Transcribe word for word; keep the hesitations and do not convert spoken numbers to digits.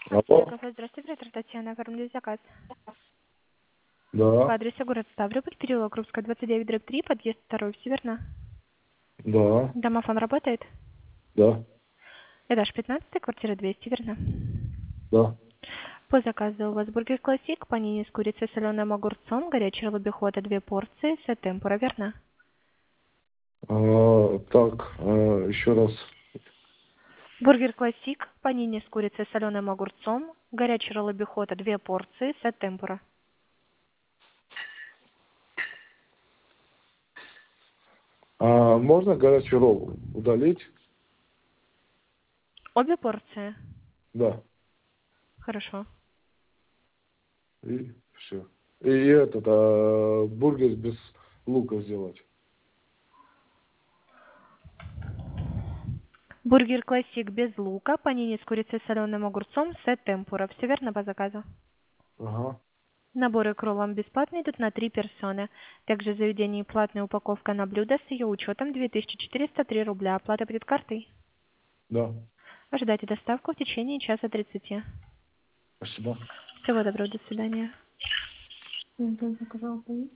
Алло? Кафе, здравствуйте, оператор Татьяна, оформили заказ. По Да, адресу город Ставрополь, переулок Русская, двадцать девять, дробь три, подъезд второй, все верно? да, Домофон работает? да, Этаж пятнадцать, квартира двести, верно? да. По заказу у вас бургер классик, панини с курицей, соленым огурцом, горячий лобихота, две порции, все темпура, верно? А, так, а, еще раз. Бургер классик, панини с курицей, соленым огурцом, горячий лобихота, две порции, все темпура. А можно горячий ролл удалить? Обе порции? Да. Хорошо. И все. И этот, а, бургер без лука сделать. Бургер классик без лука, панини с курицей, соленым огурцом, сет темпура. Все верно по заказу? Ага, Наборы к роллам бесплатные, идут на три персоны. Также в заведении платная упаковка на блюдо с ее учетом две тысячи четыреста три рубля. Оплата будет картой. да. Ожидайте доставку в течение часа тридцати. Спасибо. Всего доброго, до свидания. Мгм, заказала,